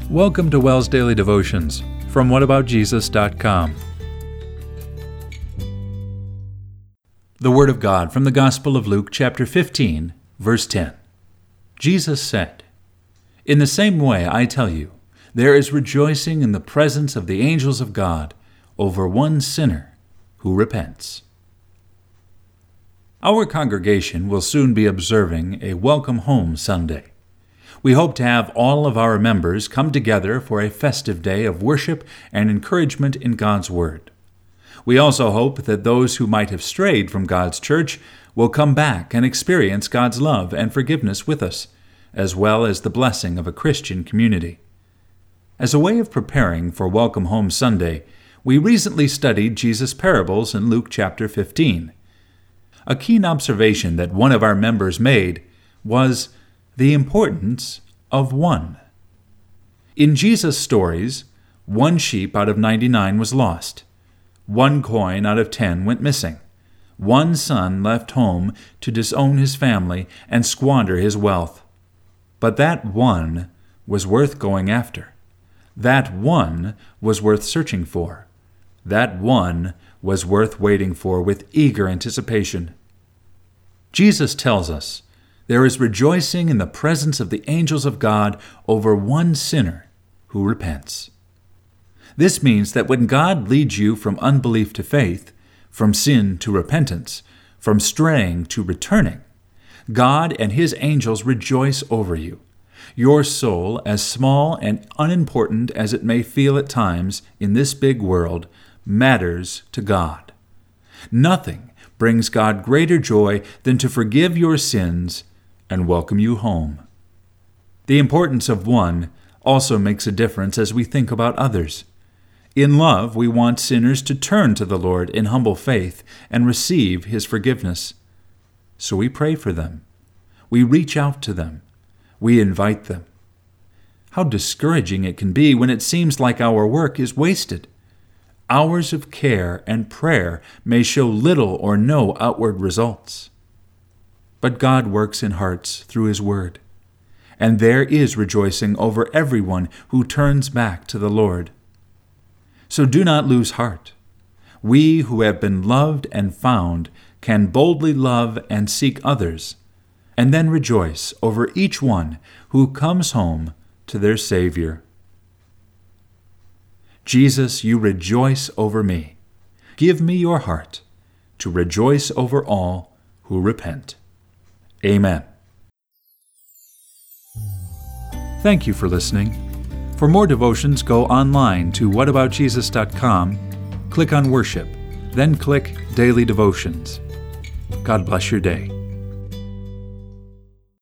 Welcome to WELS Daily Devotions from whataboutjesus.com. The Word of God from the Gospel of Luke, chapter 15, verse 10. Jesus said, "In the same way, I tell you, there is rejoicing in the presence of the angels of God over one sinner who repents." Our congregation will soon be observing a Welcome Home Sunday. We hope to have all of our members come together for a festive day of worship and encouragement in God's Word. We also hope that those who might have strayed from God's church will come back and experience God's love and forgiveness with us, as well as the blessing of a Christian community. As a way of preparing for Welcome Home Sunday, we recently studied Jesus' parables in Luke chapter 15. A keen observation that one of our members made was the importance of one. In Jesus' stories, 1 sheep out of 99 was lost. 1 coin out of 10 went missing. 1 son left home to disown his family and squander his wealth. But that one was worth going after. That one was worth searching for. That one was worth waiting for with eager anticipation. Jesus tells us, there is rejoicing in the presence of the angels of God over one sinner who repents. This means that when God leads you from unbelief to faith, from sin to repentance, from straying to returning, God and His angels rejoice over you. Your soul, as small and unimportant as it may feel at times in this big world, matters to God. Nothing brings God greater joy than to forgive your sins and welcome you home. The importance of one also makes a difference as we think about others. In love, we want sinners to turn to the Lord in humble faith and receive His forgiveness. So we pray for them. We reach out to them. We invite them. How discouraging it can be when it seems like our work is wasted. Hours of care and prayer may show little or no outward results. But God works in hearts through His Word, and there is rejoicing over everyone who turns back to the Lord. So do not lose heart. We who have been loved and found can boldly love and seek others, and then rejoice over each one who comes home to their Savior. Jesus, you rejoice over me. Give me your heart to rejoice over all who repent. Amen. Thank you for listening. For more devotions, go online to whataboutjesus.com, click on Worship, then click Daily Devotions. God bless your day.